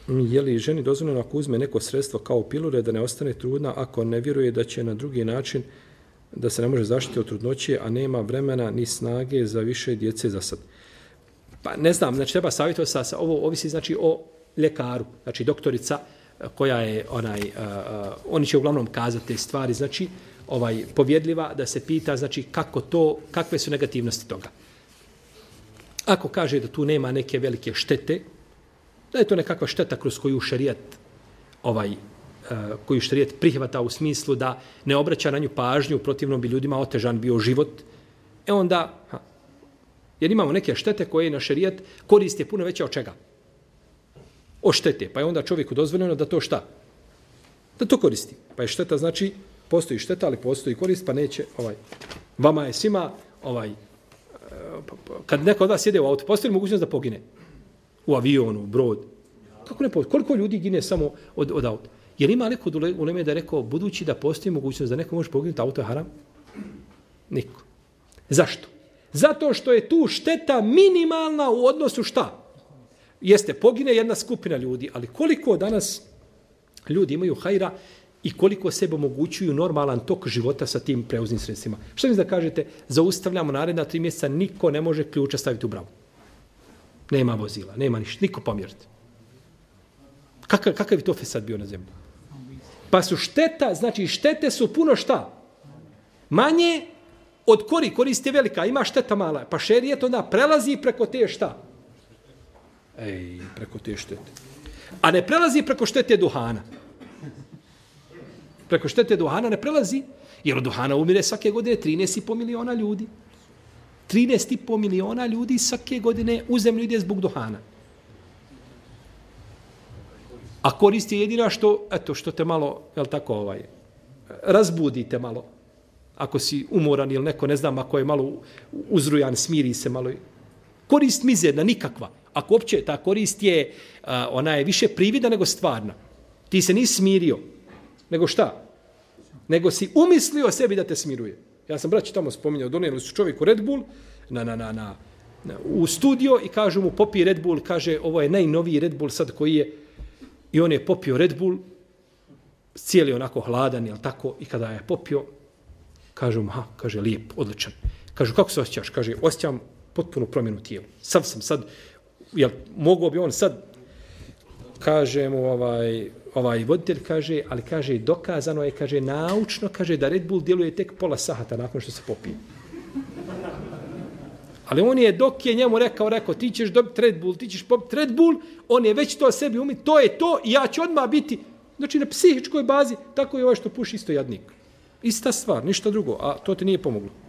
Je li ženi dozvoljeno ako uzme neko sredstvo kao pilule da ne ostane trudna ako ne vjeruje da će na drugi način da se ne može zaštiti od trudnoće, a nema vremena ni snage za više djece za sad? Pa ne znam, znači treba savjetovati ovo ovisi znači o ljekaru, znači doktorica koja je oni će uglavnom kazati te stvari, znači povjedljiva da se pita znači kako to, kakve su negativnosti toga. Ako kaže da tu nema neke velike štete, da je to nekakva šteta kroz koju šerijat koju šerijat prihvata u smislu da ne obraća na nju pažnju, u protivnom bi ljudima otežan bio život. Onda, jer imamo neke štete koje na šerijat korist je puno veća od čega? Od štete. Pa je onda čovjeku dozvoljeno da to šta? Da to koristi. Pa je šteta, znači, postoji šteta, ali postoji korist, pa neće, vama je svima, kad neko od vas sjede u auto, postoji mogućnost da pogine? U avionu, u brod. Kako ne postoji? Koliko ljudi gine samo od auta? Jer ima neko u Leme da je rekao, budući da postoji mogućnost da neko može poginuti, auto je haram? Niko. Zašto? Zato što je tu šteta minimalna u odnosu šta? Jeste, pogine jedna skupina ljudi, ali koliko danas ljudi imaju hajra i koliko sebe omogućuju normalan tok života sa tim prevoznim sredstvima. Što mi da kažete? Zaustavljamo naredna 3 mjeseca, niko ne može ključa staviti u bravu. Nema vozila, nema ništa, niko pomjeriti. Kakav je to fesad bio na zemlji? Pa su šteta, znači štete su puno šta? Manje od korist je velika, ima šteta mala. Pa šerijet onda prelazi preko te šta? Preko te štete. A ne prelazi preko štete duhana. Preko štete duhana ne prelazi, jer od duhana umire svake godine 13,5 miliona ljudi. 13,5 miliona ljudi svake godine u zemlju ide zbog duhana. A korist je jedina što te malo, razbudite malo. Ako si umoran ili neko, ne znam, ako je malo uzrujan, smiri se malo. Korist mizerna, nikakva. Ako uopće ta korist je, ona je više privida nego stvarna. Ti se nisi smirio. Nego šta? Nego si umislio sebi da te smiruje. Ja sam braći tamo spominjao, donijeli su čovjeku Red Bull u studio i kažu mu popij Red Bull, kaže ovo je najnoviji Red Bull sad koji je, i on je popio Red Bull, cijeli onako hladan, jel tako, i kada je popio, kažu mu, kaže lijep, odličan. Kažu kako se osjećaš? Kaže osjećam potpunu promjenu tijela. Sad, jel mogao bi on sad, kaže mu ovaj voditelj, kaže, ali kaže dokazano je, kaže naučno, kaže da Red Bull djeluje tek pola sata nakon što se popije. Ali on je, dok je njemu rekao, ti ćeš dobiti Red Bull, ti ćeš popiti Red Bull, on je već to sebi umiti, to je to i ja ću odmah biti, znači na psihičkoj bazi, tako je ovaj što puši isto jadnik. Ista stvar, ništa drugo, a to ti nije pomoglo.